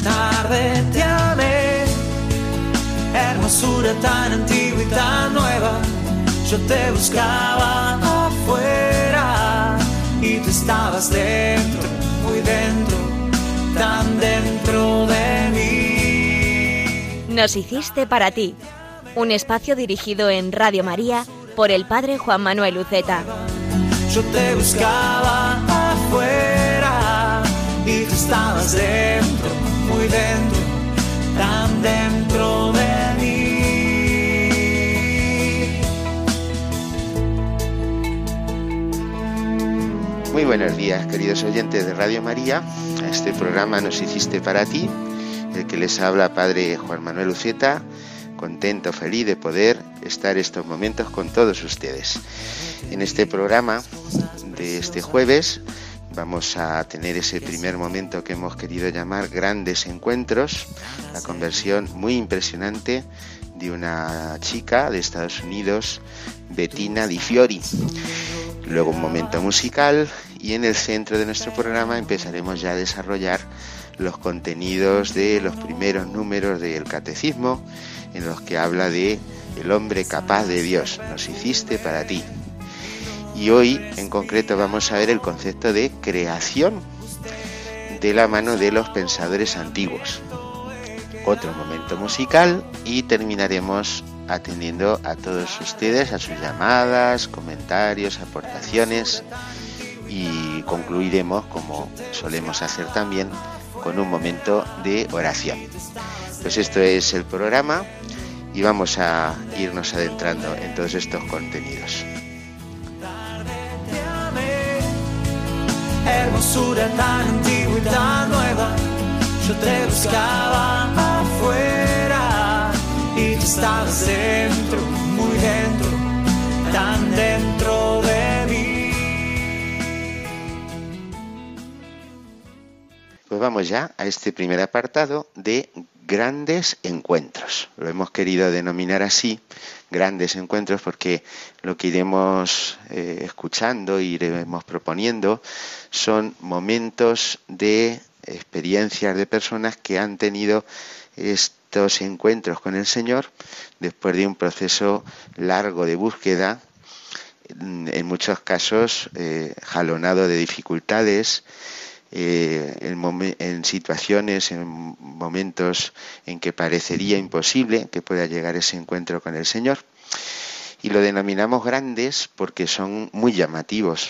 tarde te amé, hermosura tan antigua y tan nueva. Yo te buscaba afuera y tú estabas dentro, muy dentro, tan dentro de mí. Nos hiciste para ti, un espacio dirigido en Radio María por el Padre Juan Manuel Uceta. Yo te buscaba afuera y tú estabas dentro, muy dentro, tan dentro de mí. Muy buenos días, queridos oyentes de Radio María. A este programa Nos hiciste para ti, el que les habla Padre Juan Manuel Uceta, contento, feliz de poder estar estos momentos con todos ustedes. En este programa de este jueves vamos a tener ese primer momento que hemos querido llamar Grandes Encuentros, la conversión muy impresionante de una chica de Estados Unidos, Bettina Di Fiori. Luego un momento musical y en el centro de nuestro programa empezaremos ya a desarrollar los contenidos de los primeros números del Catecismo, en los que habla de el hombre capaz de Dios. Nos hiciste para ti. Y hoy en concreto vamos a ver el concepto de creación de la mano de los pensadores antiguos. Otro momento musical y terminaremos atendiendo a todos ustedes, a sus llamadas, comentarios, aportaciones, y concluiremos, como solemos hacer también, con un momento de oración. Pues esto es el programa y vamos a irnos adentrando en todos estos contenidos. Hermosura tan antigua y tan nueva, yo te buscaba afuera y tú estabas dentro, muy dentro, tan dentro de mí. Pues vamos ya a este primer apartado de Grandes Encuentros. Lo hemos querido denominar así, Grandes Encuentros, porque lo que iremos escuchando, iremos proponiendo, son momentos de experiencias de personas que han tenido estos encuentros con el Señor después de un proceso largo de búsqueda, en muchos casos jalonado de dificultades, en situaciones, en momentos en que parecería imposible que pueda llegar ese encuentro con el Señor. Y lo denominamos grandes porque son muy llamativos.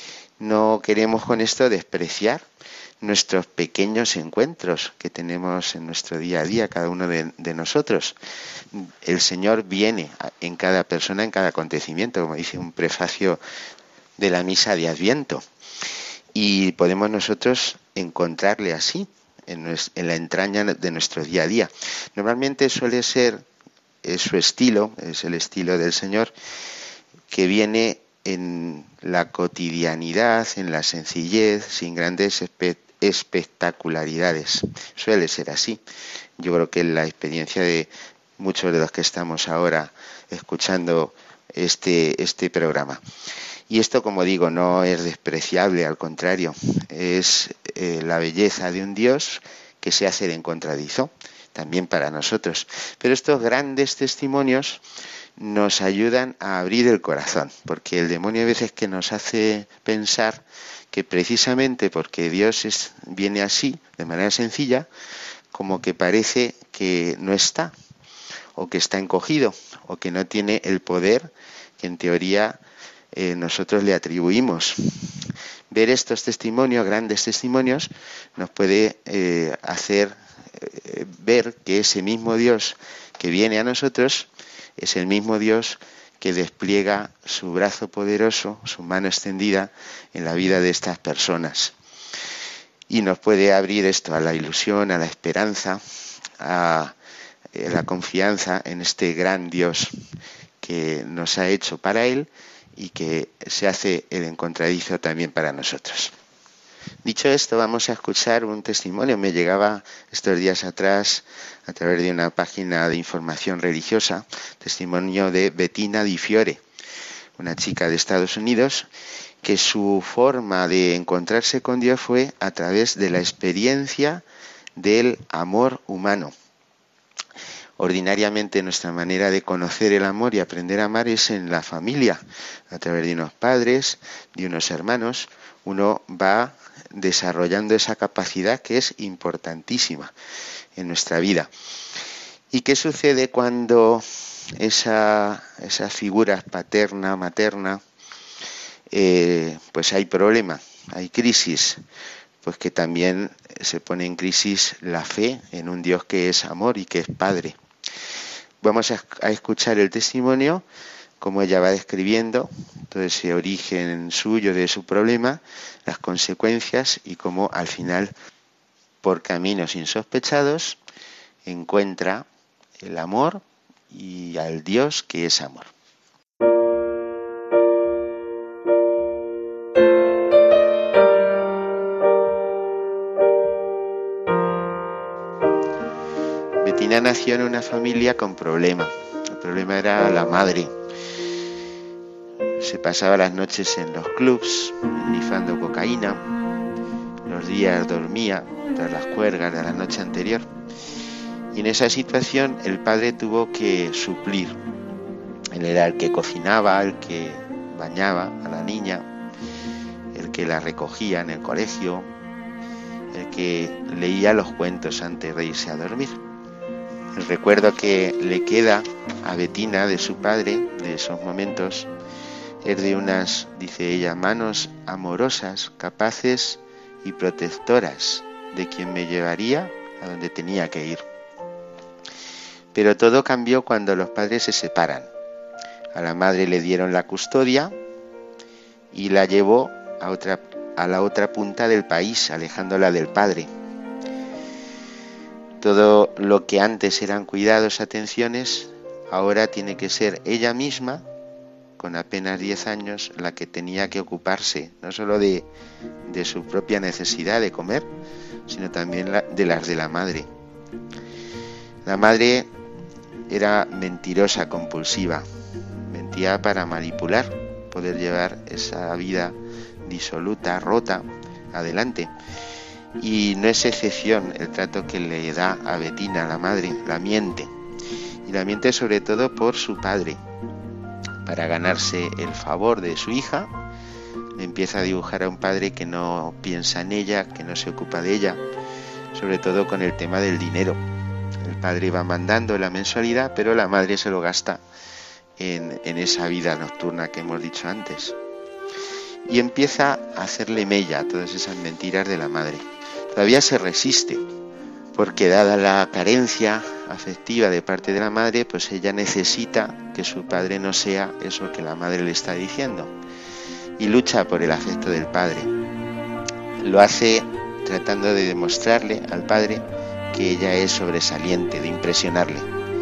No queremos con esto despreciar nuestros pequeños encuentros que tenemos en nuestro día a día, cada uno de nosotros. El Señor viene en cada persona, en cada acontecimiento, como dice un prefacio de la misa de Adviento. Y podemos nosotros encontrarle así, en la entraña de nuestro día a día. Normalmente suele ser su estilo, es el estilo del Señor, que viene en la cotidianidad, en la sencillez, sin grandes espectacularidades. Suele ser así. Yo creo que la experiencia de muchos de los que estamos ahora escuchando este programa. Y esto, como digo, no es despreciable, al contrario, es la belleza de un Dios que se hace de encontradizo, también para nosotros. Pero estos grandes testimonios nos ayudan a abrir el corazón, porque el demonio a veces que nos hace pensar que precisamente porque Dios viene así, de manera sencilla, como que parece que no está, o que está encogido, o que no tiene el poder que en teoría nosotros le atribuimos. Ver estos testimonios, grandes testimonios, nos puede hacer ver que ese mismo Dios que viene a nosotros es el mismo Dios que despliega su brazo poderoso, su mano extendida en la vida de estas personas. Y nos puede abrir esto a la ilusión, a la esperanza, a la confianza en este gran Dios que nos ha hecho para Él y que se hace el encontradizo también para nosotros. Dicho esto, vamos a escuchar un testimonio. Me llegaba estos días atrás, a través de una página de información religiosa, testimonio de Bettina Di Fiore, una chica de Estados Unidos, que su forma de encontrarse con Dios fue a través de la experiencia del amor humano. Ordinariamente nuestra manera de conocer el amor y aprender a amar es en la familia, a través de unos padres, de unos hermanos. Uno va desarrollando esa capacidad que es importantísima en nuestra vida. ¿Y qué sucede cuando esa figura paterna, materna, pues hay problema, hay crisis? Pues que también se pone en crisis la fe en un Dios que es amor y que es Padre. Vamos a escuchar el testimonio, cómo ella va describiendo todo ese origen suyo, de su problema, las consecuencias y cómo al final, por caminos insospechados, encuentra el amor y al Dios que es amor. Bettina nació en una familia con problemas. El problema era la madre. Se pasaba las noches en los clubs, nifando cocaína. Los días dormía tras las cuerdas de la noche anterior. Y en esa situación el padre tuvo que suplir. Él era el que cocinaba, el que bañaba a la niña, el que la recogía en el colegio, el que leía los cuentos antes de irse a dormir. El recuerdo que le queda a Bettina de su padre, de esos momentos, es de unas, dice ella, manos amorosas, capaces y protectoras de quien me llevaría a donde tenía que ir. Pero todo cambió cuando los padres se separan. A la madre le dieron la custodia y la llevó a la otra punta del país, alejándola del padre. Todo lo que antes eran cuidados, atenciones, ahora tiene que ser ella misma, con apenas 10 años, la que tenía que ocuparse, no solo de su propia necesidad de comer, sino también de las de la madre. La madre era mentirosa, compulsiva, mentía para manipular, poder llevar esa vida disoluta, rota, adelante. Y no es excepción el trato que le da a Bettina, la madre, la miente. Y la miente sobre todo por su padre. Para ganarse el favor de su hija, le empieza a dibujar a un padre que no piensa en ella, que no se ocupa de ella, sobre todo con el tema del dinero. El padre va mandando la mensualidad, pero la madre se lo gasta en esa vida nocturna que hemos dicho antes. Y empieza a hacerle mella a todas esas mentiras de la madre. Todavía se resiste, porque dada la carencia afectiva de parte de la madre, pues ella necesita que su padre no sea eso que la madre le está diciendo, y lucha por el afecto del padre. Lo hace tratando de demostrarle al padre que ella es sobresaliente, de impresionarle.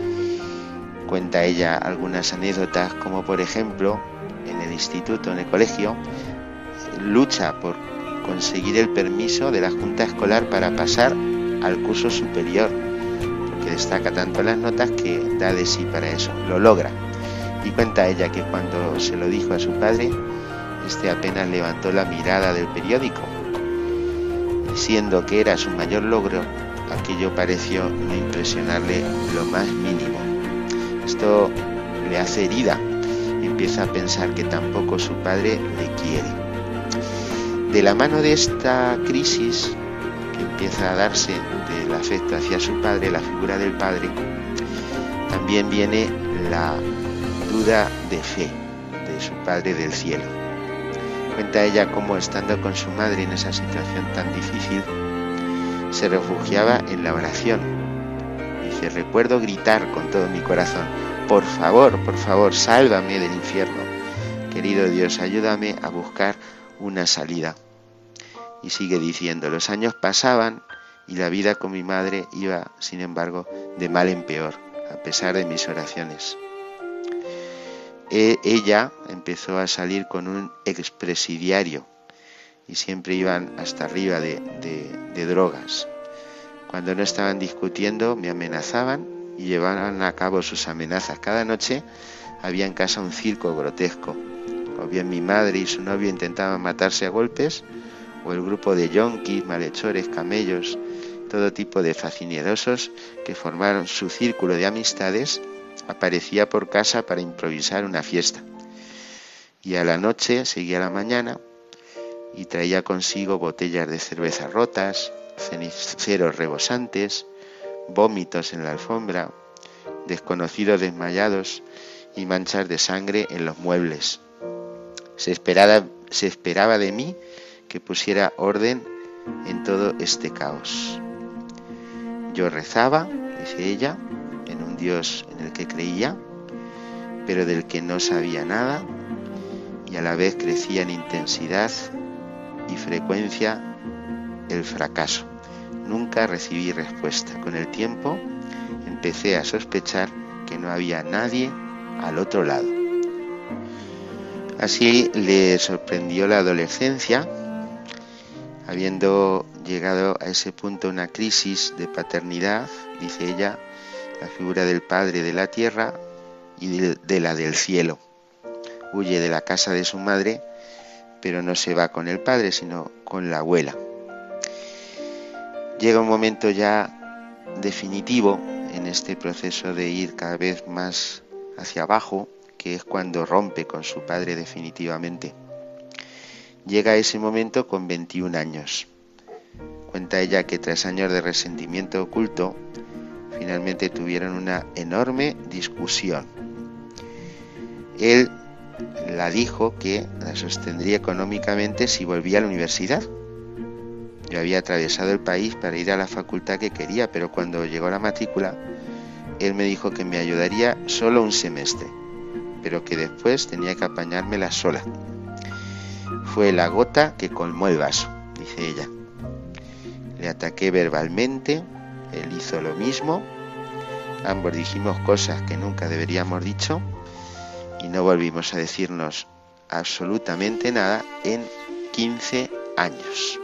Cuenta ella algunas anécdotas, como por ejemplo, en el instituto, en el colegio, lucha por conseguir el permiso de la junta escolar para pasar al curso superior, porque destaca tanto las notas que da de sí para eso, lo logra. Y cuenta ella que cuando se lo dijo a su padre, este apenas levantó la mirada del periódico, siendo que era su mayor logro, aquello pareció no impresionarle lo más mínimo. Esto le hace herida y empieza a pensar que tampoco su padre le quiere. De la mano de esta crisis que empieza a darse del afecto hacia su padre, la figura del padre, también viene la duda de fe de su Padre del cielo. Cuenta ella cómo, estando con su madre en esa situación tan difícil, se refugiaba en la oración. Dice: recuerdo gritar con todo mi corazón: por favor, sálvame del infierno. Querido Dios, ayúdame a buscar una salida. Y sigue diciendo: los años pasaban y la vida con mi madre iba, sin embargo, de mal en peor, a pesar de mis oraciones. Ella empezó a salir con un expresidiario y siempre iban hasta arriba de drogas. Cuando no estaban discutiendo, me amenazaban y llevaban a cabo sus amenazas. Cada noche había en casa un circo grotesco. O bien mi madre y su novio intentaban matarse a golpes, o el grupo de yonkis, malhechores, camellos todo tipo de facinerosos que formaron su círculo de amistades, aparecía por casa para improvisar una fiesta. Y a la noche seguía la mañana y traía consigo botellas de cerveza rotas, ceniceros rebosantes, vómitos en la alfombra, desconocidos desmayados y manchas de sangre en los muebles. Se esperaba de mí que pusiera orden en todo este caos. Yo rezaba, dice ella, en un Dios en el que creía, pero del que no sabía nada, y a la vez crecía en intensidad y frecuencia el fracaso. Nunca recibí respuesta. Con el tiempo empecé a sospechar que no había nadie al otro lado. Así le sorprendió la adolescencia, habiendo llegado a ese punto una crisis de paternidad, dice ella, la figura del padre de la tierra y de la del cielo. Huye de la casa de su madre, pero no se va con el padre, sino con la abuela. Llega un momento ya definitivo en este proceso de ir cada vez más hacia abajo, que es cuando rompe con su padre definitivamente. Llega ese momento con 21 años. Cuenta ella que tras años de resentimiento oculto, finalmente tuvieron una enorme discusión. Él la dijo que la sostendría económicamente si volvía a la universidad. Yo había atravesado el país para ir a la facultad que quería, pero cuando llegó la matrícula, él me dijo que me ayudaría solo un semestre, pero que después tenía que apañármela sola. Fue la gota que colmó el vaso, dice ella. Le ataqué verbalmente, él hizo lo mismo, ambos dijimos cosas que nunca deberíamos dicho y no volvimos a decirnos absolutamente nada en 15 años.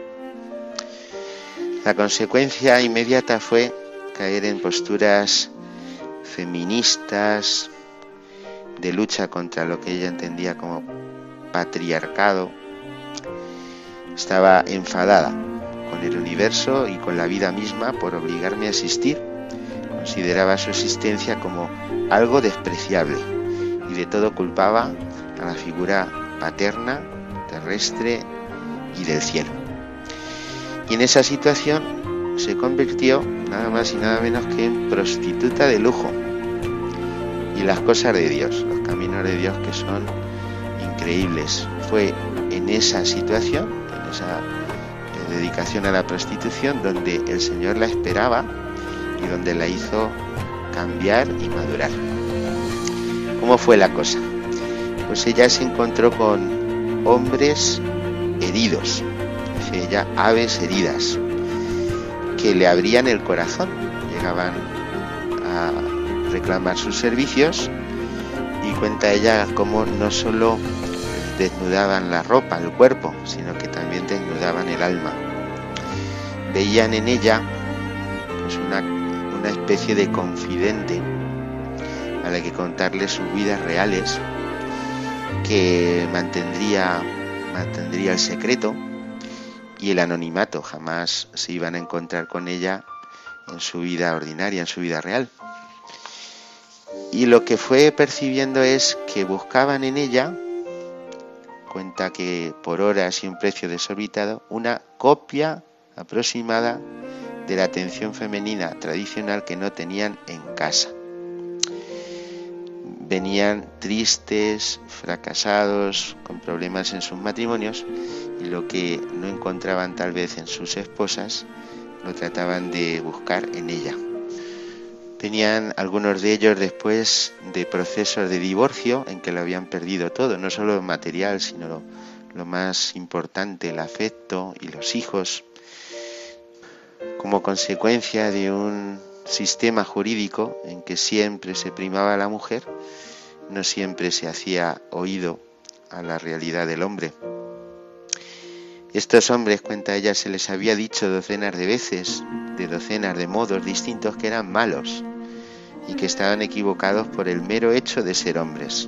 La consecuencia inmediata fue caer en posturas feministas, de lucha contra lo que ella entendía como patriarcado. Estaba enfadada con el universo y con la vida misma por obligarme a existir. Consideraba su existencia como algo despreciable y de todo culpaba a la figura paterna, terrestre y del cielo. Y en esa situación se convirtió nada más y nada menos que en prostituta de lujo. Y las cosas de Dios, los caminos de Dios que son increíbles. Fue en esa situación, en esa dedicación a la prostitución, donde el Señor la esperaba y donde la hizo cambiar y madurar. ¿Cómo fue la cosa? Pues ella se encontró con hombres heridos, dice ella, aves heridas, que le abrían el corazón, llegaban a reclamar sus servicios, y cuenta ella cómo no solo desnudaban la ropa, el cuerpo, sino que también desnudaban el alma. Veían en ella pues una especie de confidente a la que contarle sus vidas reales, que mantendría el secreto y el anonimato. Jamás se iban a encontrar con ella en su vida ordinaria, en su vida real. Y lo que fue percibiendo es que buscaban en ella, cuenta que por horas y un precio desorbitado, una copia aproximada de la atención femenina tradicional que no tenían en casa. Venían tristes, fracasados, con problemas en sus matrimonios, y lo que no encontraban tal vez en sus esposas, lo trataban de buscar en ella. Venían algunos de ellos después de procesos de divorcio en que lo habían perdido todo, no solo lo material, sino lo más importante, el afecto y los hijos, como consecuencia de un sistema jurídico en que siempre se primaba a la mujer, no siempre se hacía oído a la realidad del hombre. Estos hombres, cuenta ella, se les había dicho docenas de veces, de docenas de modos distintos, que eran malos y que estaban equivocados por el mero hecho de ser hombres.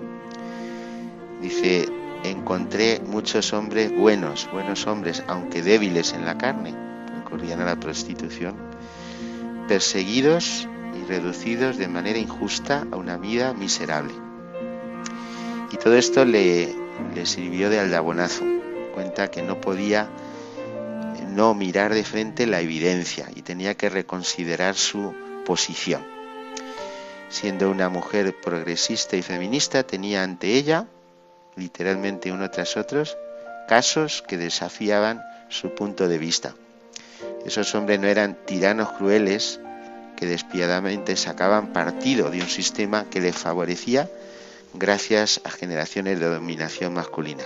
Dice, encontré muchos hombres buenos hombres, aunque débiles en la carne. recurrían a la prostitución, perseguidos y reducidos de manera injusta a una vida miserable. Y todo esto le sirvió de aldabonazo. Cuenta que no podía no mirar de frente la evidencia y tenía que reconsiderar su posición. Siendo una mujer progresista y feminista, tenía ante ella, literalmente uno tras otro, casos que desafiaban su punto de vista. Esos hombres no eran tiranos crueles que despiadadamente sacaban partido de un sistema que les favorecía gracias a generaciones de dominación masculina.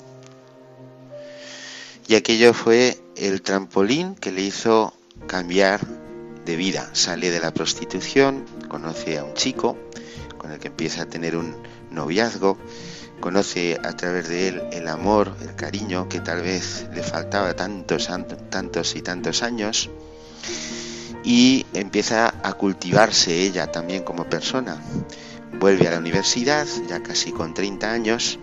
Y aquello fue el trampolín que le hizo cambiar de vida. Sale de la prostitución, conoce a un chico con el que empieza a tener un noviazgo, conoce a través de él el amor, el cariño que tal vez le faltaba tantos y tantos años, y empieza a cultivarse ella también como persona. Vuelve a la universidad, ya casi con 30 años,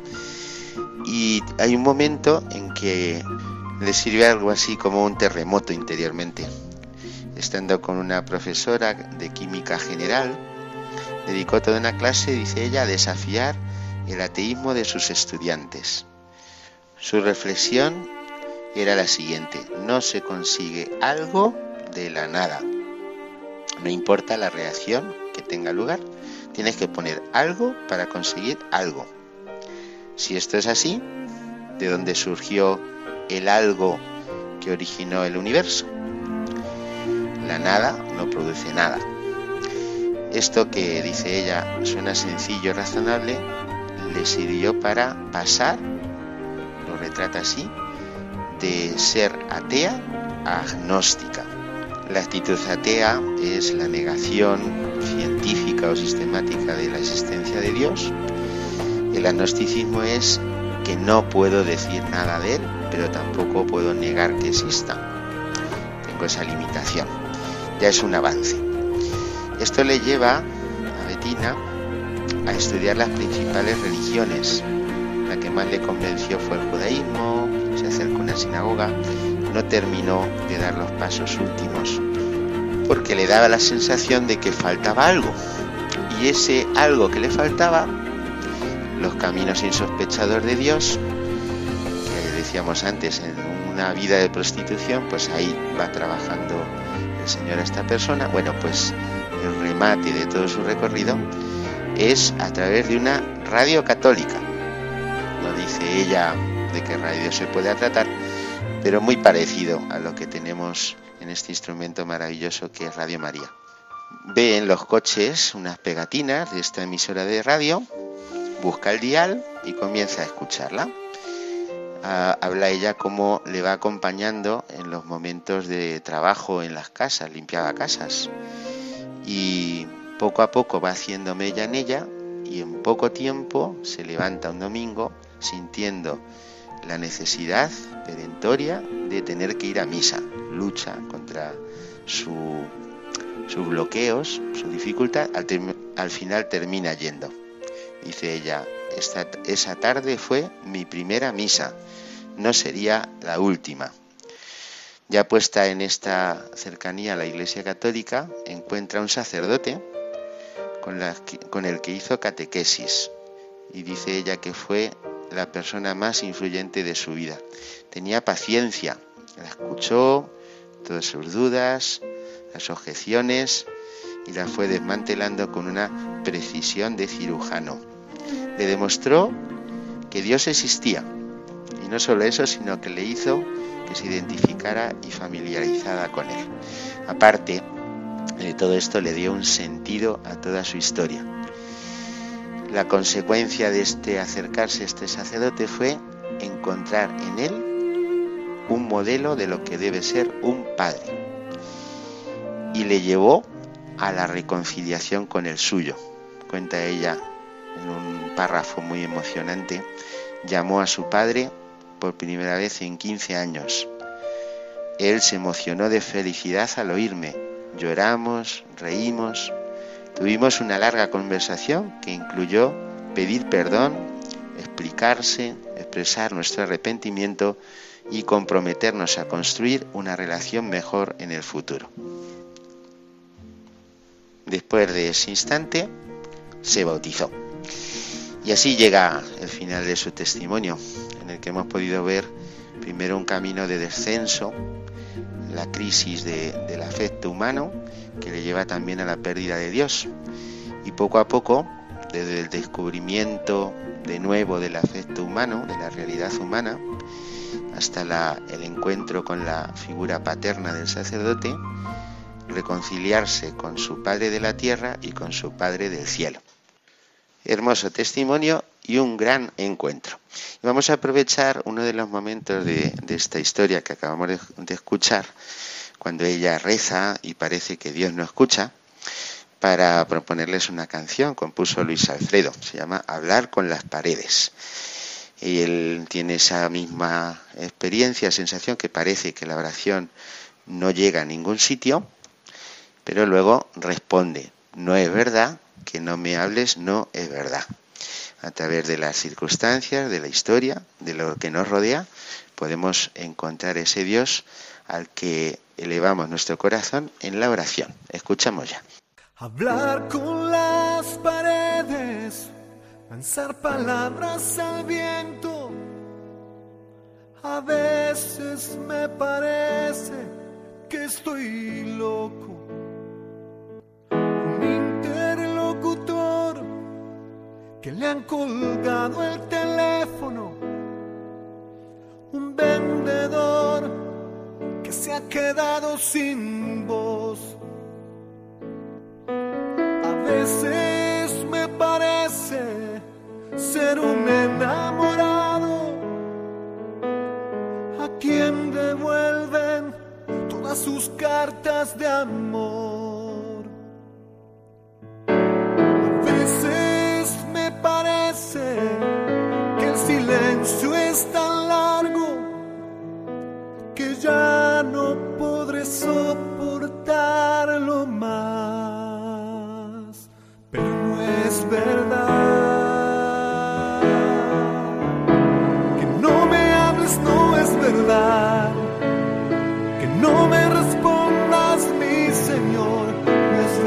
y hay un momento en que le sirve algo así como un terremoto interiormente. Estando con una profesora de química general, dedicó toda una clase, dice ella, a desafiar el ateísmo de sus estudiantes. Su reflexión era la siguiente: no se consigue algo de la nada. No importa la reacción que tenga lugar, tienes que poner algo para conseguir algo. Si esto es así, ¿de dónde surgió el algo que originó el universo? La nada no produce nada. Esto que dice ella suena sencillo y razonable, le sirvió para pasar, lo retrata así, de ser atea a agnóstica. La actitud atea es la negación científica o sistemática de la existencia de Dios. El agnosticismo es que no puedo decir nada de él, pero tampoco puedo negar que exista. Tengo esa limitación. Ya es un avance. Esto le lleva a Bettina a estudiar las principales religiones. La que más le convenció fue el judaísmo, se acercó a una sinagoga, no terminó de dar los pasos últimos, porque le daba la sensación de que faltaba algo. Y ese algo que le faltaba, los caminos insospechados de Dios, que decíamos antes, en una vida de prostitución, pues ahí va trabajando el Señor a esta persona. Bueno, pues el remate de todo su recorrido es a través de una radio católica. No dice ella de qué radio se puede tratar, pero muy parecido a lo que tenemos en este instrumento maravilloso que es Radio María. Ve en los coches unas pegatinas de esta emisora de radio, busca el dial y comienza a escucharla. Habla ella cómo le va acompañando en los momentos de trabajo en las casas, limpiaba casas, y poco a poco va haciendo mella en ella, y en poco tiempo se levanta un domingo sintiendo la necesidad perentoria de tener que ir a misa. Lucha contra sus bloqueos, su dificultad, al final termina yendo. Dice ella: esa tarde fue mi primera misa, no sería la última. Ya puesta en esta cercanía a la Iglesia Católica, encuentra un sacerdote con el que hizo catequesis, y dice ella que fue la persona más influyente de su vida. Tenía paciencia, la escuchó, todas sus dudas, las objeciones, y las fue desmantelando con una precisión de cirujano. Le demostró que Dios existía, y no solo eso, sino que le hizo que se identificara y familiarizara con él. Aparte de todo esto, le dio un sentido a toda su historia. La consecuencia de este acercarse a este sacerdote fue encontrar en él un modelo de lo que debe ser un padre, y le llevó a la reconciliación con el suyo. Cuenta ella en un párrafo muy emocionante: llamó a su padre por primera vez en 15 años. Él se emocionó de felicidad al oírme. Lloramos, reímos, tuvimos una larga conversación que incluyó pedir perdón, explicarse, expresar nuestro arrepentimiento y comprometernos a construir una relación mejor en el futuro. Después de ese instante, se bautizó. Y así llega el final de su testimonio, en el que hemos podido ver primero un camino de descenso, la crisis del afecto humano, que le lleva también a la pérdida de Dios. Y poco a poco, desde el descubrimiento de nuevo del afecto humano, de la realidad humana, hasta el encuentro con la figura paterna del sacerdote, reconciliarse con su Padre de la tierra y con su Padre del cielo. Hermoso testimonio y un gran encuentro. Y vamos a aprovechar uno de los momentos de esta historia que acabamos de escuchar, cuando ella reza y parece que Dios no escucha, para proponerles una canción. Compuso Luis Alfredo, se llama Hablar con las paredes. Y él tiene esa misma experiencia, sensación, que parece que la oración no llega a ningún sitio, pero luego responde: no es verdad, que no me hables, no es verdad. A través de las circunstancias, de la historia, de lo que nos rodea, podemos encontrar ese Dios al que elevamos nuestro corazón en la oración. Escuchamos ya. Hablar con las paredes, lanzar palabras al viento. A veces me parece que estoy loco. Un interlocutor que le han colgado el teléfono. Un vendedor que se ha quedado sin voz. A veces me parece ser un enamorado a quien devuelven todas sus cartas de amor. A veces me parece que el silencio es tan largo que ya no podré soportarlo más. Pero no es verdad. Que no me hables, no es verdad. Que no me respondas, mi Señor, no es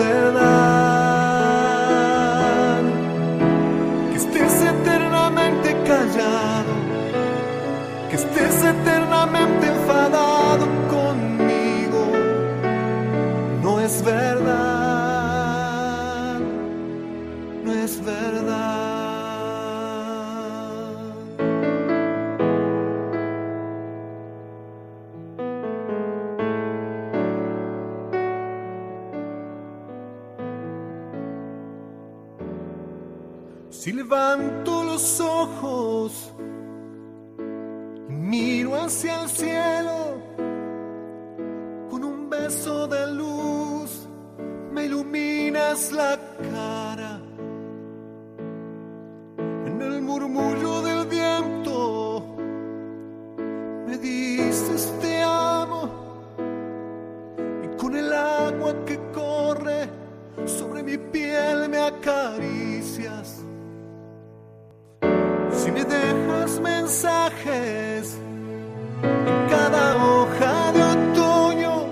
verdad. Que estés eternamente callado, que estés eternamente enfadado conmigo, no es verdad, no es verdad. Si levanto los ojos y miro hacia el cielo, con un beso de luz me iluminas la cara. En el murmullo del viento me dices te amo, y con el agua que corre sobre mi piel me acaricias. Si me dejas mensajes en cada hoja de otoño,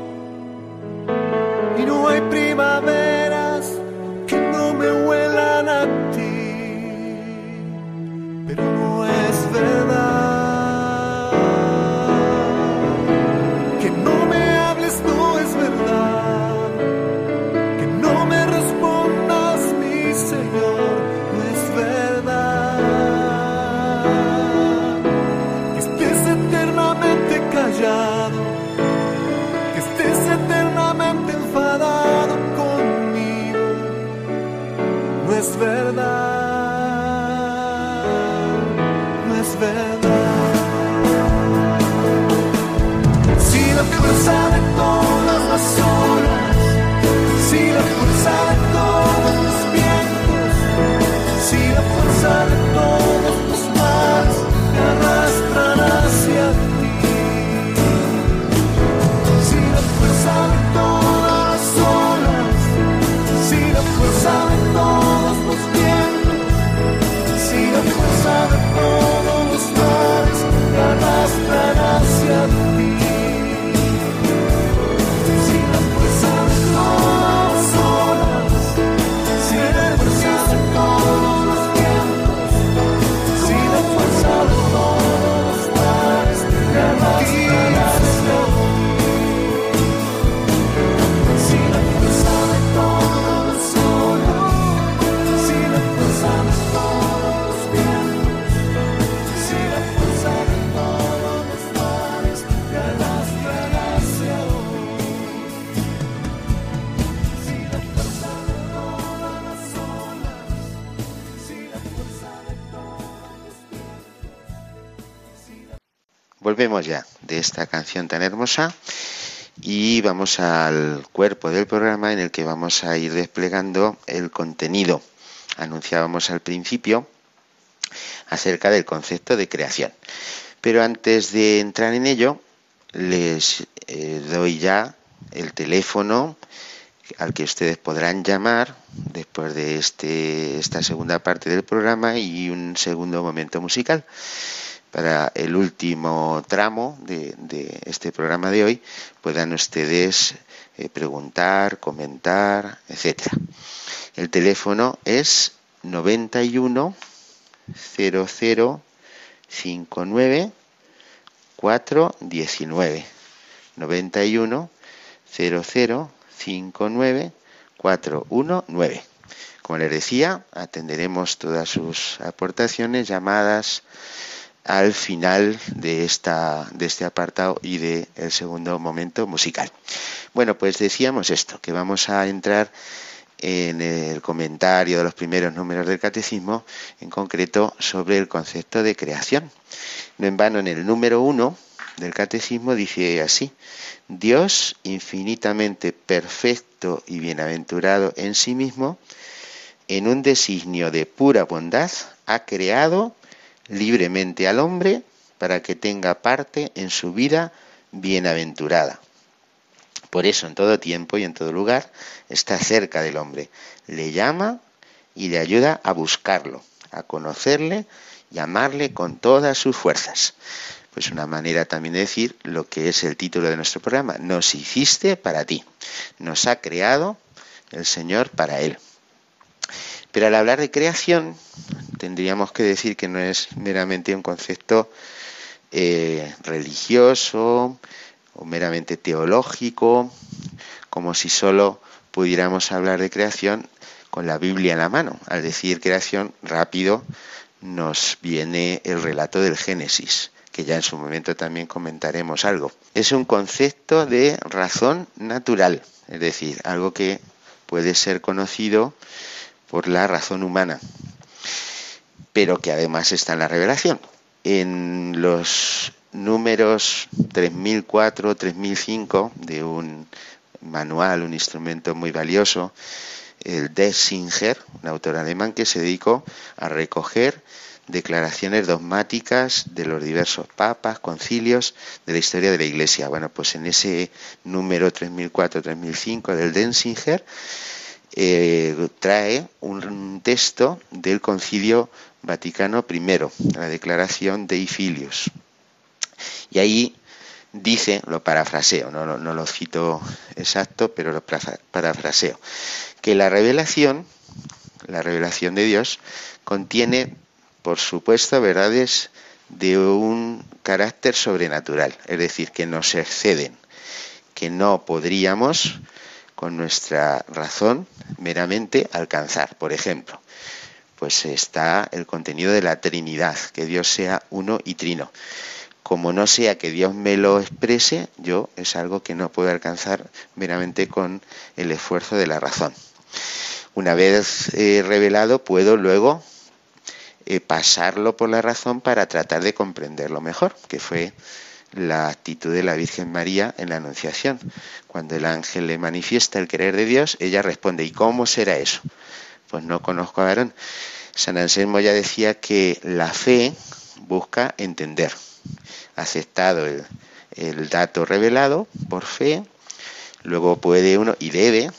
y no hay primaveras que no me huelan a ti, pero no es verdad. Que no me hables, no es verdad. Que no me respondas, mi Señor, no es verdad. Que estés volvemos ya de esta canción tan hermosa y vamos al cuerpo del programa, en el que vamos a ir desplegando el contenido. Anunciábamos al principio acerca del concepto de creación. Pero antes de entrar en ello, les doy ya el teléfono al que ustedes podrán llamar después de esta segunda parte del programa y un segundo momento musical. Para el último tramo de este programa de hoy puedan ustedes preguntar, comentar, etcétera. El teléfono es 91 00 59 419 91 00 59 419. Como les decía, atenderemos todas sus aportaciones, llamadas al final de este apartado y del segundo momento musical. Bueno, pues decíamos esto, que vamos a entrar en el comentario de los primeros números del Catecismo, en concreto sobre el concepto de creación. No en vano, en el número 1 del Catecismo dice así: Dios, infinitamente perfecto y bienaventurado en sí mismo, en un designio de pura bondad, ha creado libremente al hombre para que tenga parte en su vida bienaventurada. Por eso, en todo tiempo y en todo lugar, está cerca del hombre, le llama y le ayuda a buscarlo, a conocerle y amarle con todas sus fuerzas. Pues una manera también de decir lo que es el título de nuestro programa: nos hiciste para ti, nos ha creado el Señor para Él. Pero al hablar de creación, tendríamos que decir que no es meramente un concepto religioso o meramente teológico, como si solo pudiéramos hablar de creación con la Biblia en la mano. Al decir creación, rápido nos viene el relato del Génesis, que ya en su momento también comentaremos algo. Es un concepto de razón natural, es decir, algo que puede ser conocido por la razón humana, pero que además está en la revelación. En los números 3004, 3005 de un manual, un instrumento muy valioso, el Denzinger, un autor alemán que se dedicó a recoger declaraciones dogmáticas de los diversos papas, concilios de la historia de la Iglesia. Bueno, pues en ese número 3004-3005 del Denzinger trae un texto del Concilio Vaticano I, la Declaración Dei Filius. Y ahí dice, lo parafraseo, no lo cito exacto, pero lo parafraseo, que la revelación de Dios contiene, por supuesto, verdades de un carácter sobrenatural, es decir, que nos exceden, que no podríamos con nuestra razón meramente alcanzar. Por ejemplo, pues está el contenido de la Trinidad, que Dios sea uno y trino. Como no sea que Dios me lo exprese, yo es algo que no puedo alcanzar meramente con el esfuerzo de la razón. Una vez revelado, puedo luego pasarlo por la razón para tratar de comprenderlo mejor, que fue la actitud de la Virgen María en la Anunciación. Cuando el ángel le manifiesta el querer de Dios, ella responde: ¿y cómo será eso? Pues no conozco a varón. San Anselmo ya decía que la fe busca entender. Aceptado el dato revelado por fe, luego puede uno y debe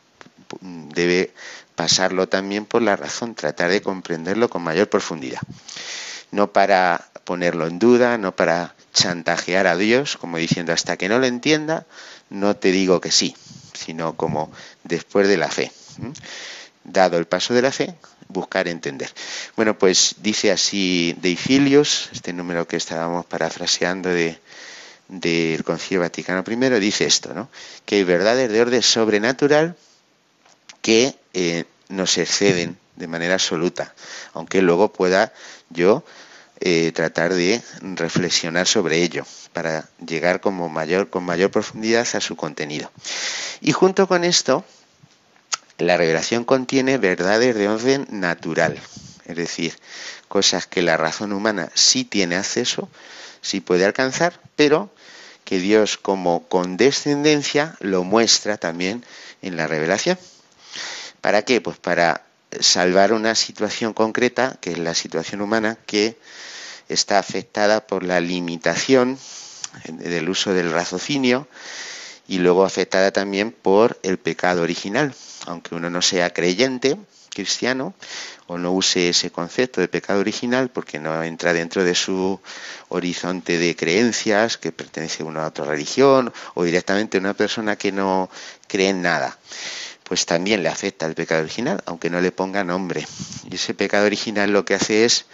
pasarlo también por la razón, tratar de comprenderlo con mayor profundidad. No para ponerlo en duda, no para chantajear a Dios, como diciendo hasta que no lo entienda, no te digo que sí, sino como después de la fe. Dado el paso de la fe, buscar entender. Bueno, pues dice así Dei Filius, este número que estábamos parafraseando del Concilio Vaticano I, dice esto, ¿no? Que hay verdades de orden sobrenatural que nos exceden de manera absoluta, aunque luego pueda yo tratar de reflexionar sobre ello para llegar con mayor profundidad a su contenido. Y junto con esto, la revelación contiene verdades de orden natural, es decir, cosas que la razón humana sí tiene acceso, sí puede alcanzar, pero que Dios como condescendencia lo muestra también en la revelación. ¿Para qué? Pues para salvar una situación concreta, que es la situación humana, que está afectada por la limitación del uso del raciocinio y luego afectada también por el pecado original. Aunque uno no sea creyente, cristiano, o no use ese concepto de pecado original porque no entra dentro de su horizonte de creencias, que pertenece uno a otra religión, o directamente a una persona que no cree en nada, pues también le afecta el pecado original, aunque no le ponga nombre. Y ese pecado original lo que hace es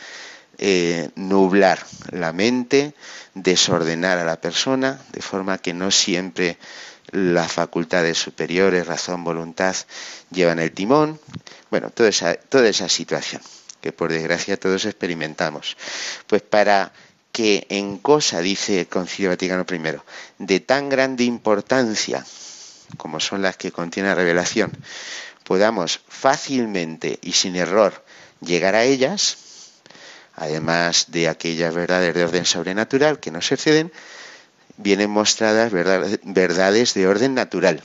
nublar la mente, desordenar a la persona, de forma que no siempre las facultades superiores, razón, voluntad, llevan el timón. Bueno, toda esa situación que por desgracia todos experimentamos. Pues para que en cosa, dice el Concilio Vaticano I, de tan grande importancia como son las que contiene la revelación, podamos fácilmente y sin error llegar a ellas, además de aquellas verdades de orden sobrenatural que nos exceden, vienen mostradas verdades de orden natural.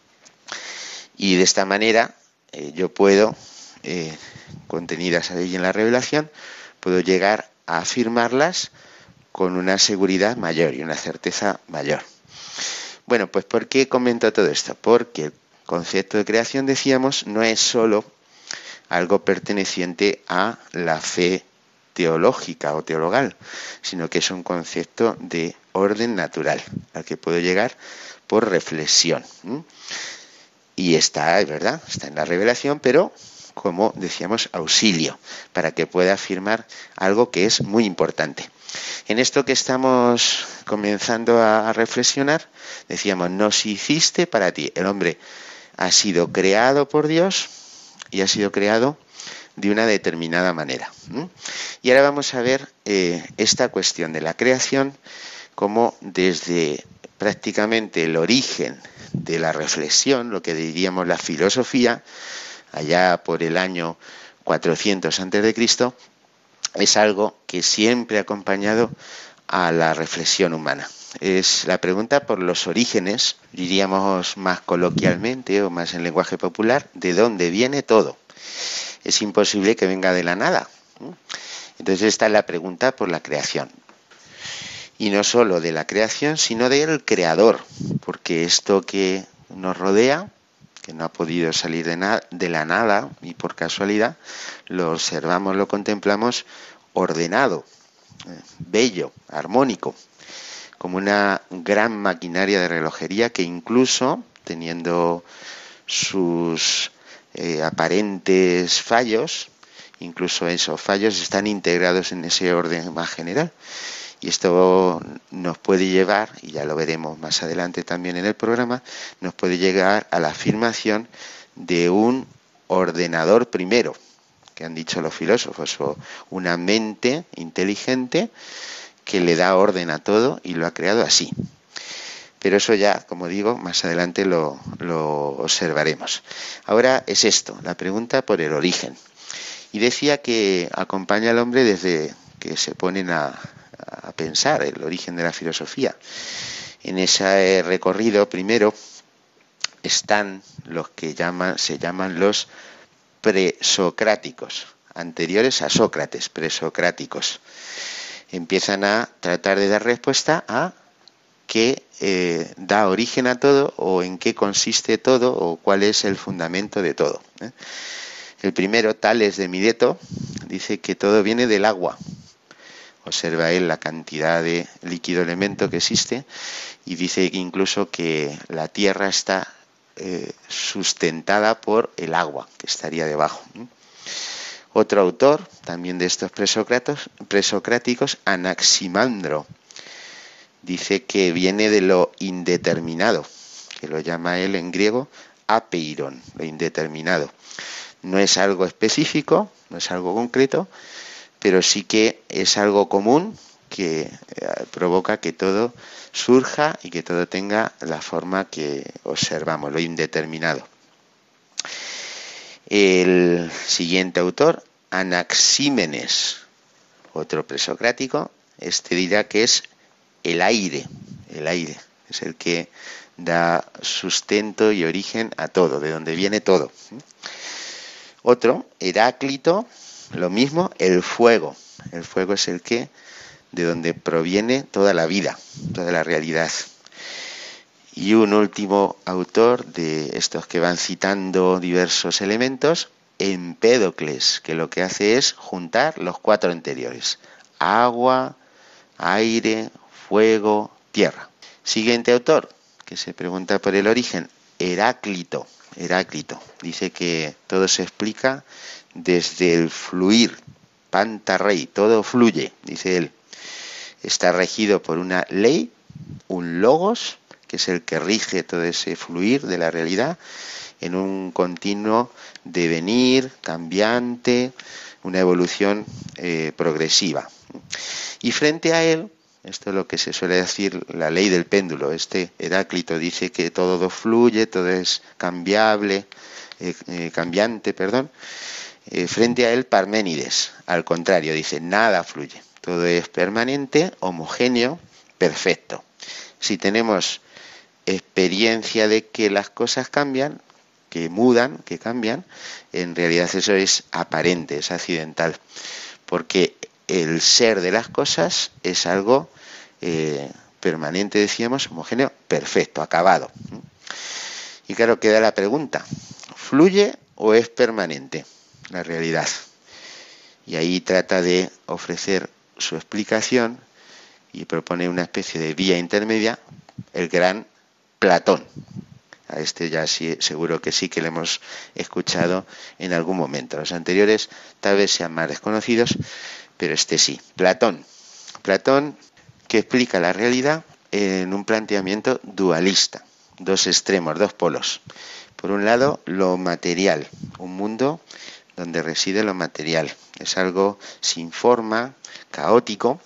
Y de esta manera yo puedo, contenidas ahí en la revelación, puedo llegar a afirmarlas con una seguridad mayor y una certeza mayor. Bueno, pues ¿por qué comento todo esto? Porque el concepto de creación, decíamos, no es solo algo perteneciente a la fe teológica o teologal, sino que es un concepto de orden natural, al que puedo llegar por reflexión. Y está, es verdad, está en la revelación, pero como decíamos, auxilio, para que pueda afirmar algo que es muy importante. En esto que estamos comenzando a reflexionar, decíamos, nos hiciste para ti. El hombre ha sido creado por Dios y ha sido creado de una determinada manera. Y ahora vamos a ver esta cuestión de la creación como desde prácticamente el origen de la reflexión, lo que diríamos la filosofía, allá por el año 400 a.C., es algo que siempre ha acompañado a la reflexión humana. Es la pregunta por los orígenes, diríamos más coloquialmente o más en lenguaje popular, ¿de dónde viene todo? Es imposible que venga de la nada. Entonces esta es la pregunta por la creación. Y no solo de la creación, sino del creador, porque esto que nos rodea, que no ha podido salir de la nada y por casualidad, lo observamos, lo contemplamos ordenado, bello, armónico, como una gran maquinaria de relojería que incluso, teniendo sus aparentes fallos, incluso esos fallos están integrados en ese orden más general. Y esto nos puede llevar, y ya lo veremos más adelante también en el programa, nos puede llegar a la afirmación de un ordenador primero, que han dicho los filósofos, o una mente inteligente que le da orden a todo y lo ha creado así. Pero eso ya, como digo, más adelante lo observaremos. Ahora es esto, la pregunta por el origen. Y decía que acompaña al hombre desde que se ponen a pensar el origen de la filosofía. En ese recorrido primero están los que se llaman los presocráticos, anteriores a Sócrates, presocráticos. Empiezan a tratar de dar respuesta a qué da origen a todo, o en qué consiste todo, o cuál es el fundamento de todo. El primero, Tales de Mileto, dice que todo viene del agua. Observa él la cantidad de líquido elemento que existe y dice que incluso que la Tierra está sustentada por el agua que estaría debajo. Otro autor, también de estos presocráticos, Anaximandro, dice que viene de lo indeterminado, que lo llama él en griego apeiron, lo indeterminado. No es algo específico, no es algo concreto, pero sí que es algo común que provoca que todo surja y que todo tenga la forma que observamos, lo indeterminado. El siguiente autor, Anaxímenes, otro presocrático, este dirá que es el aire es el que da sustento y origen a todo, de donde viene todo. Otro, Heráclito, lo mismo, el fuego es el que, de donde proviene toda la vida, toda la realidad. Y un último autor de estos que van citando diversos elementos, Empédocles, que lo que hace es juntar los 4 anteriores: agua, aire, fuego, tierra. Siguiente autor, que se pregunta por el origen, Heráclito. Dice que todo se explica desde el fluir, panta rei, todo fluye, dice él. Está regido por una ley, un logos, que es el que rige todo ese fluir de la realidad, en un continuo devenir, cambiante, una evolución progresiva. Y frente a él, esto es lo que se suele decir la ley del péndulo, Heráclito dice que todo fluye, todo es cambiante, frente a él Parménides, al contrario, dice nada fluye, todo es permanente, homogéneo, perfecto. Si tenemos experiencia de que las cosas cambian, que mudan, que cambian, en realidad eso es aparente, es accidental, porque el ser de las cosas es algo permanente, decíamos, homogéneo, perfecto, acabado. Y claro, queda la pregunta, ¿fluye o es permanente la realidad? Y ahí trata de ofrecer su explicación y propone una especie de vía intermedia, el gran Platón. A este ya sí, seguro que sí que lo hemos escuchado en algún momento. Los anteriores tal vez sean más desconocidos, pero este sí. Platón, que explica la realidad en un planteamiento dualista. 2 extremos, 2 polos. Por un lado, lo material, un mundo donde reside lo material. Es algo sin forma, caótico,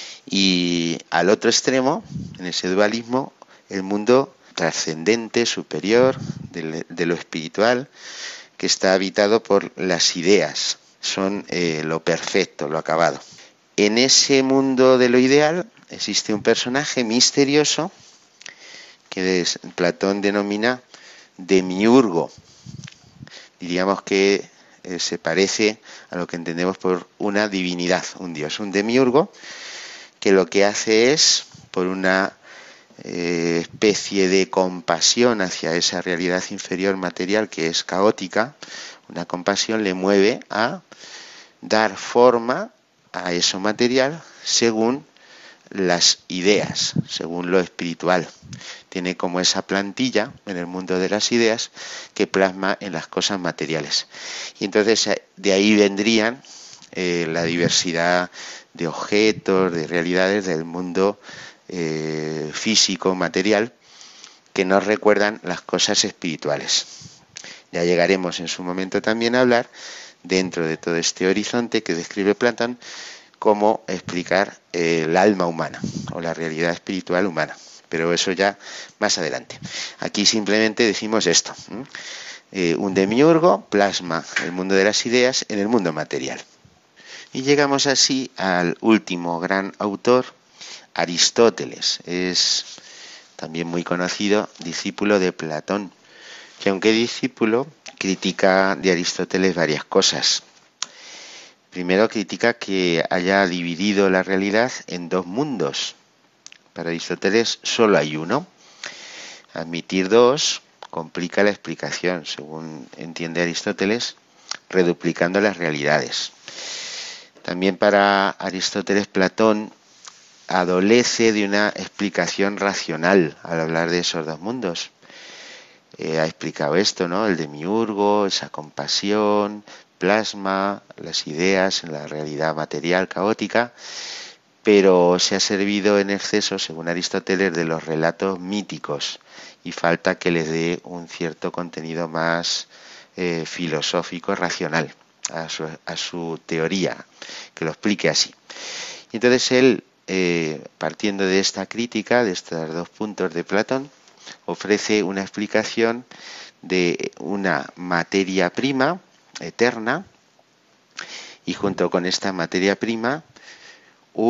y al otro extremo, en ese dualismo, el mundo trascendente, superior, de lo espiritual, que está habitado por las ideas, son lo perfecto, lo acabado. En ese mundo de lo ideal existe un personaje misterioso que Platón denomina demiurgo. Diríamos que se parece a lo que entendemos por una divinidad, un dios, un demiurgo, que lo que hace es, por una especie de compasión hacia esa realidad inferior material que es caótica, una compasión le mueve a dar forma a eso material según las ideas, según lo espiritual. Tiene como esa plantilla en el mundo de las ideas que plasma en las cosas materiales. Y entonces de ahí vendrían la diversidad de objetos, de realidades del mundo físico, material, que nos recuerdan las cosas espirituales. Ya llegaremos en su momento también a hablar, dentro de todo este horizonte que describe Platón, cómo explicar el alma humana o la realidad espiritual humana. Pero eso ya más adelante. Aquí simplemente decimos esto. Un demiurgo plasma el mundo de las ideas en el mundo material. Y llegamos así al último gran autor, Aristóteles. Es también muy conocido, discípulo de Platón, que aunque discípulo, critica de Aristóteles varias cosas. Primero, critica que haya dividido la realidad en 2 mundos. Para Aristóteles solo hay uno. Admitir 2 complica la explicación, según entiende Aristóteles, reduplicando las realidades. También para Aristóteles, Platón adolece de una explicación racional al hablar de esos 2 mundos. Ha explicado esto, ¿no? El demiurgo, esa compasión, plasma las ideas en la realidad material caótica, pero se ha servido en exceso, según Aristóteles, de los relatos míticos y falta que les dé un cierto contenido más filosófico, racional a su teoría, que lo explique así. Y entonces él, partiendo de esta crítica, de estos 2 puntos de Platón, ofrece una explicación de una materia prima eterna, y junto con esta materia prima un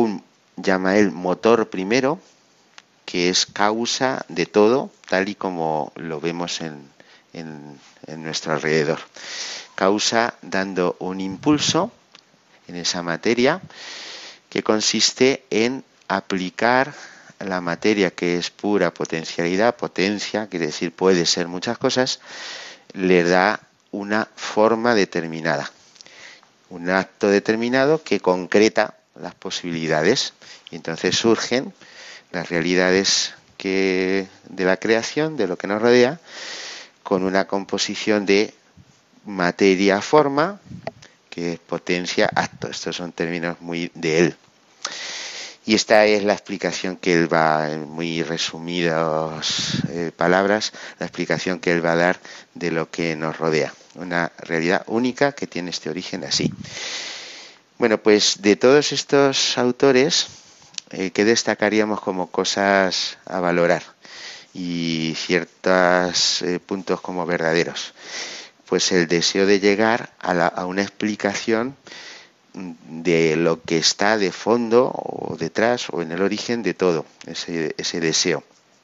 llama él motor primero, que es causa de todo, tal y como lo vemos en nuestro alrededor. Causa dando un impulso en esa materia que consiste en aplicar la materia, que es pura potencialidad, potencia, quiere decir puede ser muchas cosas, le da una forma determinada, un acto determinado que concreta las posibilidades, y entonces surgen las realidades de la creación, de lo que nos rodea, con una composición de materia-forma, que es potencia-acto. Estos son términos muy de él. Y esta es la explicación que él va, en muy resumidas palabras, la explicación que él va a dar de lo que nos rodea. Una realidad única que tiene este origen así. Bueno, pues de todos estos autores, ¿qué destacaríamos como cosas a valorar? Y ciertos puntos como verdaderos. Pues el deseo de llegar a una explicación de lo que está de fondo o detrás o en el origen de todo, ese deseo.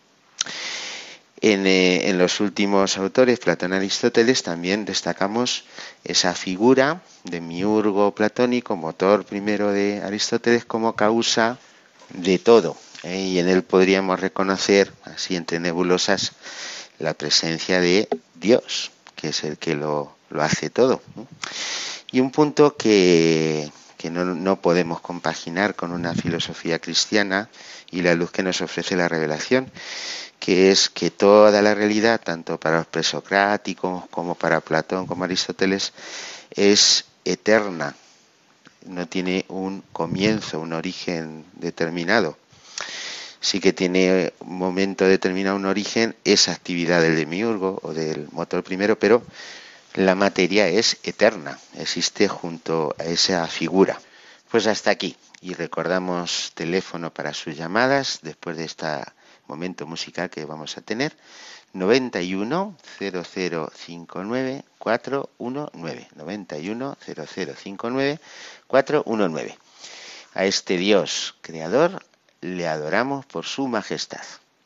En los últimos autores, Platón y Aristóteles, también destacamos esa figura de miurgo platónico, motor primero de Aristóteles, como causa de todo. Y en él podríamos reconocer, así entre nebulosas, la presencia de Dios, que es el que lo hace todo, ¿no? Y un punto que no podemos compaginar con una filosofía cristiana y la luz que nos ofrece la revelación, que es que toda la realidad, tanto para los presocráticos como para Platón, como Aristóteles, es eterna, no tiene un comienzo, un origen determinado. Sí que tiene un momento determinado, un origen, esa actividad del demiurgo o del motor primero, pero la materia es eterna, existe junto a esa figura. Pues hasta aquí, y recordamos teléfono para sus llamadas después de este momento musical que vamos a tener, 91 0059 419, 91 0059 419. A este Dios creador le adoramos por su majestad.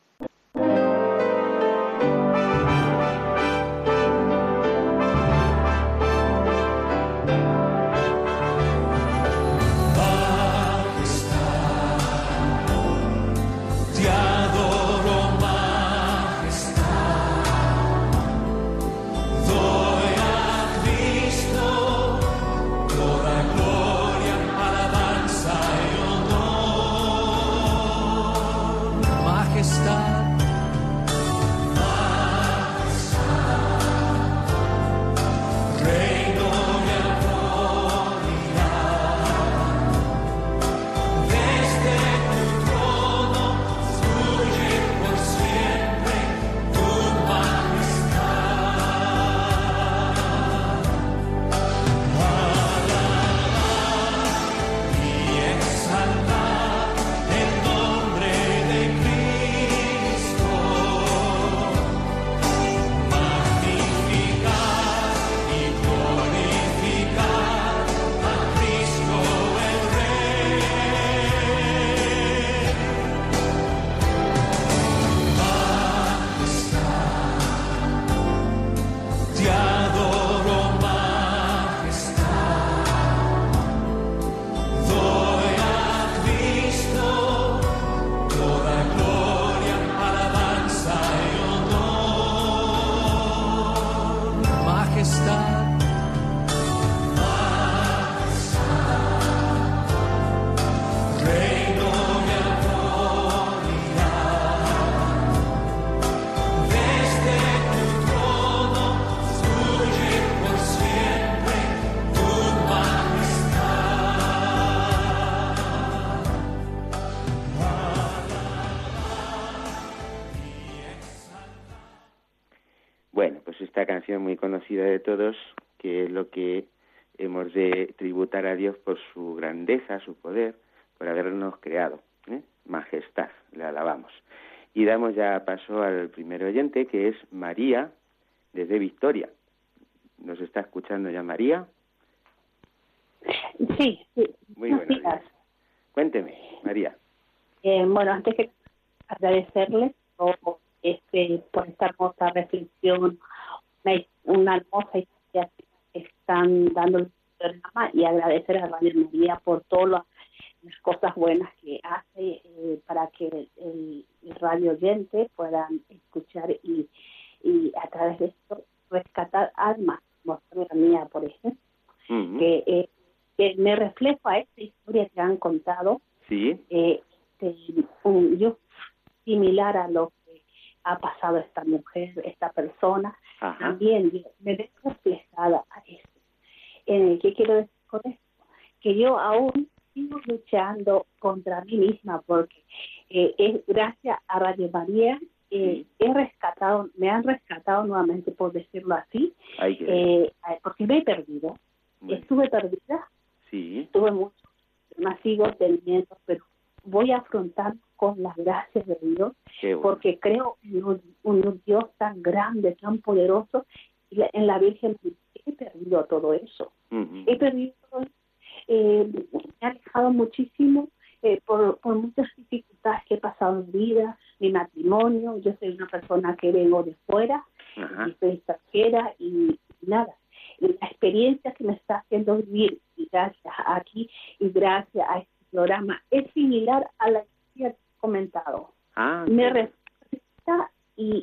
Muy conocida de todos, que es lo que hemos de tributar a Dios por su grandeza, su poder, por habernos creado, majestad, le alabamos. Y damos ya paso al primer oyente, que es María, desde Victoria. ¿Nos está escuchando ya María? Sí. Muy buenos días. Cuénteme, María. Bueno, antes que agradecerles por esta hermosa reflexión, una hermosa historia que están dando el programa, y agradecer a Radio María por todas las cosas buenas que hace para que el radio oyente puedan escuchar y a través de esto rescatar almas, como la mía, por ejemplo, que me reflejo a esta historia que han contado. Sí. Yo, similar a lo que ha pasado esta mujer, esta persona, Ajá. también yo me veo reflejada a esto. ¿Qué quiero decir con esto? Que yo aún sigo luchando contra mí misma, porque es gracias a Radio María me han rescatado nuevamente, por decirlo así, porque me he perdido. Estuve perdida, sí. Tuve mucho, más sigo teniendo, pero voy a afrontar con las gracias de Dios, porque creo en un Dios tan grande, tan poderoso, y en la Virgen he perdido todo eso. He perdido todo eso. Me he alejado muchísimo por muchas dificultades que he pasado en vida, mi matrimonio. Yo soy una persona que vengo de fuera, y soy extranjera, y nada. La experiencia que me está haciendo vivir, y gracias aquí, y gracias a este programa, es similar a la historia que he comentado. Me refleja y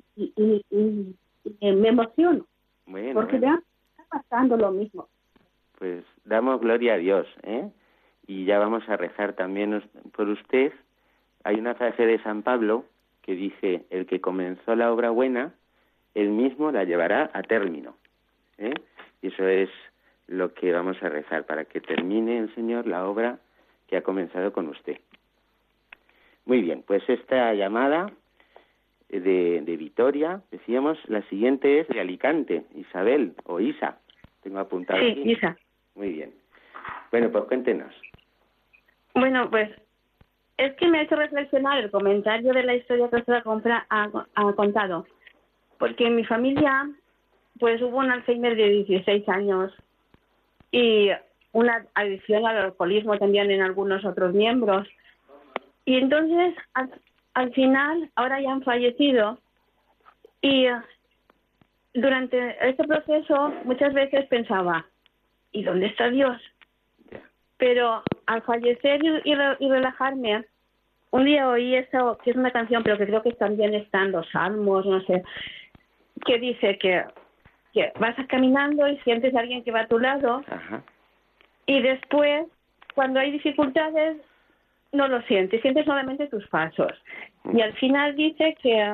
me emociono, porque me está pasando lo mismo. Pues damos gloria a Dios, y ya vamos a rezar también por usted. Hay una frase de San Pablo que dice: el que comenzó la obra buena, él mismo la llevará a término. Y eso es lo que vamos a rezar, para que termine el Señor la obra que ha comenzado con usted. Muy bien, pues esta llamada de Vitoria, decíamos, la siguiente es de Alicante, Isabel o Isa. Tengo apuntado aquí. Sí, Isa. Muy bien. Bueno, pues cuéntenos. Bueno, pues es que me ha hecho reflexionar el comentario de la historia que usted ha contado. Porque en mi familia, pues hubo un Alzheimer de 16 años y una adicción al alcoholismo también en algunos otros miembros. Y entonces, al final, ahora ya han fallecido. Y durante este proceso, muchas veces pensaba, ¿y dónde está Dios? Pero al fallecer y relajarme, un día oí eso, que es una canción, pero que creo que también están los salmos, no sé, que dice que vas caminando y sientes a alguien que va a tu lado. Ajá. Y después, cuando hay dificultades, no lo sientes solamente tus pasos. Y al final dice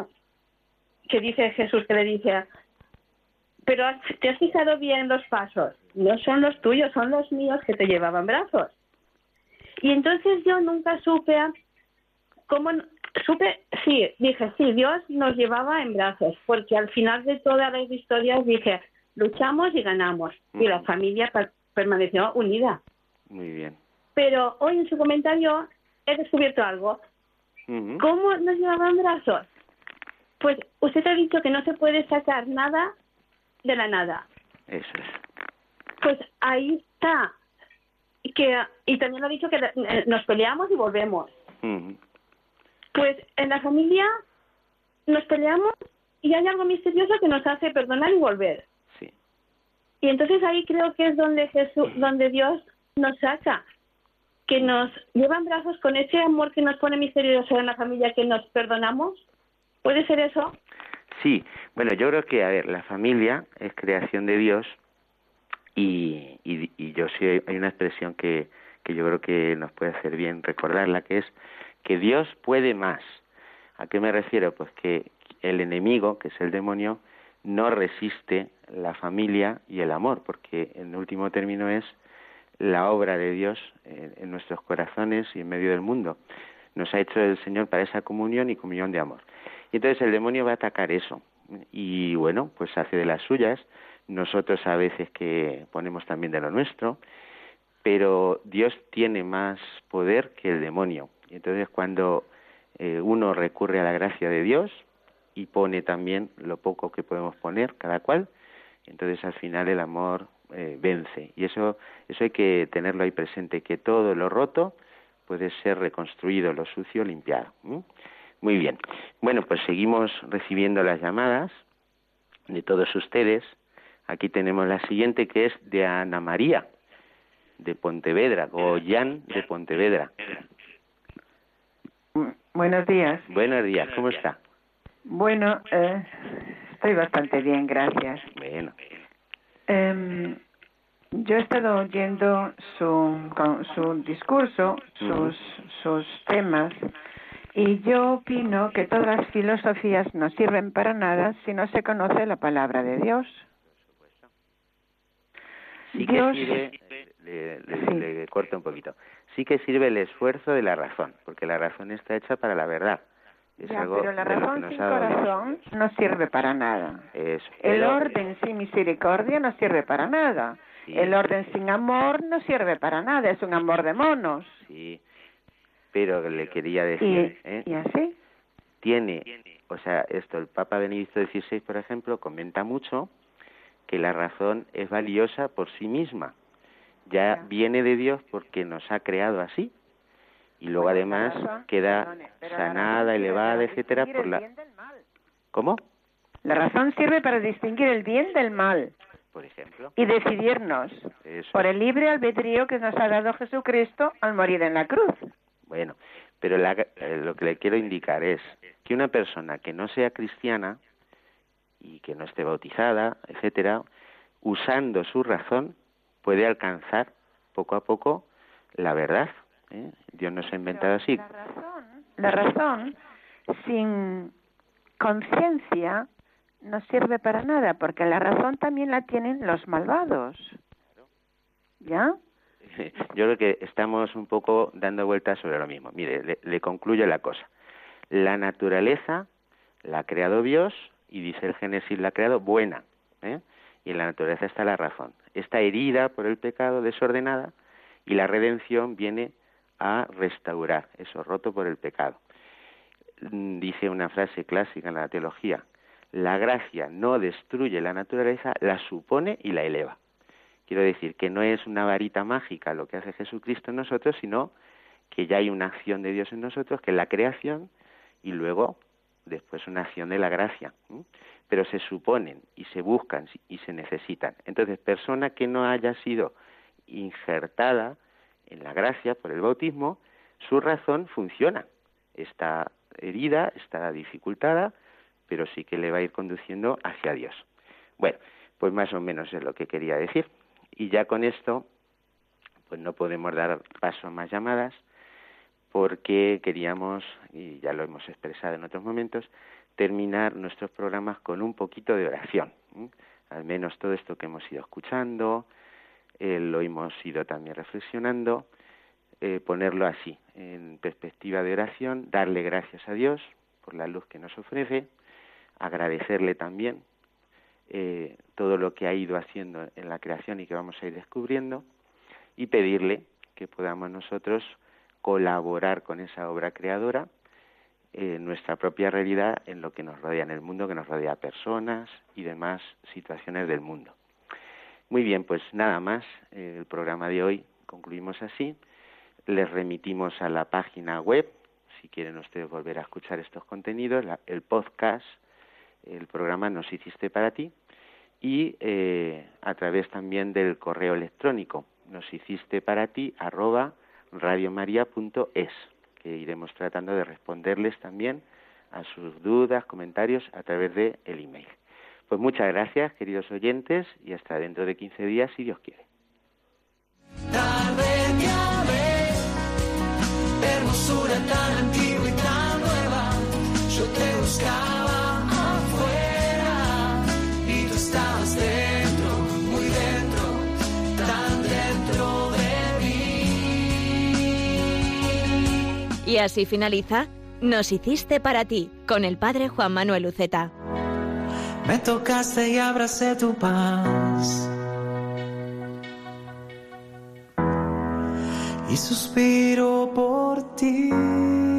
que dice Jesús, que le dice, pero ¿te has fijado bien los pasos? No son los tuyos, son los míos que te llevaban brazos. Y entonces yo nunca supe dije, sí, Dios nos llevaba en brazos, porque al final de todas las historias dije, luchamos y ganamos, y la familia permaneció unida. Muy bien. Pero hoy en su comentario he descubierto algo. ¿Cómo nos llevaban brazos? Pues usted ha dicho que no se puede sacar nada de la nada. Eso es. Pues ahí está. Y también ha dicho que nos peleamos y volvemos. Pues en la familia nos peleamos y hay algo misterioso que nos hace perdonar y volver. Sí. Y entonces ahí creo que es donde Dios nos saca, que nos lleva en brazos con ese amor que nos pone misterioso en la familia, que nos perdonamos. ¿Puede ser eso? Sí. Bueno, yo creo que, a ver, la familia es creación de Dios y yo sí hay una expresión que yo creo que nos puede hacer bien recordarla, que es que Dios puede más. ¿A qué me refiero? Pues que el enemigo, que es el demonio, no resiste la familia y el amor, porque en último término es la obra de Dios en nuestros corazones y en medio del mundo. Nos ha hecho el Señor para esa comunión y comunión de amor. Y entonces el demonio va a atacar eso. Y bueno, pues hace de las suyas. Nosotros a veces que ponemos también de lo nuestro, pero Dios tiene más poder que el demonio. Y entonces cuando uno recurre a la gracia de Dios y pone también lo poco que podemos poner cada cual, entonces al final el amor vence. Y eso hay que tenerlo ahí presente, que todo lo roto puede ser reconstruido, lo sucio limpiado. Muy bien. Bueno, pues seguimos recibiendo las llamadas de todos ustedes. Aquí tenemos la siguiente, que es de Ana María, de Pontevedra, o Jan de Pontevedra. Buenos días. Buenos días, ¿cómo está? Bueno, estoy bastante bien, gracias. Bueno. Yo he estado oyendo su discurso, sus temas, y yo opino que todas las filosofías no sirven para nada si no se conoce la palabra de Dios. Sí que sirve, le corto un poquito, sí que sirve el esfuerzo de la razón, porque la razón está hecha para la verdad. Pero la razón sin corazón no sirve para nada. Eso, el orden sin misericordia no sirve para nada. Sí. El orden sin amor no sirve para nada, es un amor de monos. Sí, pero le quería decir... ¿Y así? O sea, el Papa Benedicto XVI, por ejemplo, comenta mucho que la razón es valiosa por sí misma. Ya viene de Dios porque nos ha creado así. Y luego además queda sanada, elevada, etcétera, por la... ¿Cómo? La razón sirve para distinguir el bien del mal. Por ejemplo. Y decidirnos por el libre albedrío que nos ha dado Jesucristo al morir en la cruz. Bueno, pero lo que le quiero indicar es que una persona que no sea cristiana y que no esté bautizada, etcétera, usando su razón, puede alcanzar poco a poco la verdad. Dios nos ha inventado así. La razón sin conciencia no sirve para nada, porque la razón también la tienen los malvados. ¿Ya? Yo creo que estamos un poco dando vueltas sobre lo mismo. Mire, le concluyo la cosa. La naturaleza la ha creado Dios, y dice el Génesis, la ha creado buena. Y en la naturaleza está la razón. Está herida por el pecado, desordenada, y la redención viene a restaurar eso roto por el pecado. Dice una frase clásica en la teología: la gracia no destruye la naturaleza, la supone y la eleva. Quiero decir que no es una varita mágica lo que hace Jesucristo en nosotros, sino que ya hay una acción de Dios en nosotros, que es la creación, y luego después una acción de la gracia. Pero se suponen y se buscan y se necesitan. Entonces, persona que no haya sido injertada en la gracia por el bautismo, su razón funciona. Está herida, está dificultada, pero sí que le va a ir conduciendo hacia Dios. Bueno, pues más o menos es lo que quería decir. Y ya con esto, pues no podemos dar paso a más llamadas, porque queríamos, y ya lo hemos expresado en otros momentos, terminar nuestros programas con un poquito de oración. Al menos todo esto que hemos ido escuchando, lo hemos ido también reflexionando, ponerlo así, en perspectiva de oración, darle gracias a Dios por la luz que nos ofrece, agradecerle también todo lo que ha ido haciendo en la creación y que vamos a ir descubriendo, y pedirle que podamos nosotros colaborar con esa obra creadora, nuestra propia realidad, en lo que nos rodea, en el mundo que nos rodea, personas y demás situaciones del mundo. Muy bien, pues nada más, el programa de hoy concluimos así. Les remitimos a la página web, si quieren ustedes volver a escuchar estos contenidos, el podcast, el programa Nos hiciste para ti, y a través también del correo electrónico, noshicisteparati@radiomaria.es, que iremos tratando de responderles también a sus dudas, comentarios a través del email. Pues muchas gracias, queridos oyentes, y hasta dentro de 15 días, si Dios quiere. Tal vez ya ves, hermosura tan antigua y tan nueva, yo te buscaba afuera y tú estabas dentro, muy dentro, tan dentro de mí. Y así finaliza Nos hiciste para ti, con el Padre Juan Manuel Uceta. Me tocaste y abracé tu paz y suspiro por ti.